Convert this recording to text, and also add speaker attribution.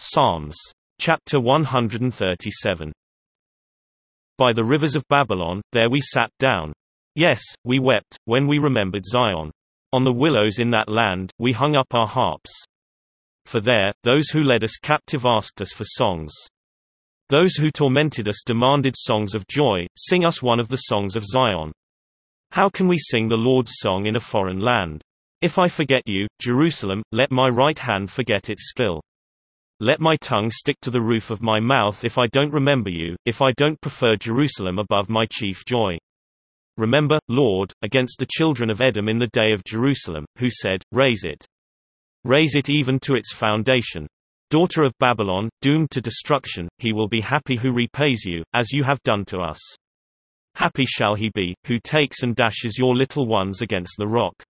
Speaker 1: Psalms. Chapter 137. By the rivers of Babylon, there we sat down. Yes, we wept, when we remembered Zion. On the willows in that land, we hung up our harps. For there, those who led us captive asked us for songs. Those who tormented us demanded songs of joy. Sing us one of the songs of Zion. How can we sing the Lord's song in a foreign land? If I forget you, Jerusalem, let my right hand forget it still. Let my tongue stick to the roof of my mouth if I don't remember you, if I don't prefer Jerusalem above my chief joy. Remember, Lord, against the children of Edom in the day of Jerusalem, who said, Raise it. Raise it even to its foundation. Daughter of Babylon, doomed to destruction, he will be happy who repays you, as you have done to us. Happy shall he be, who takes and dashes your little ones against the rock.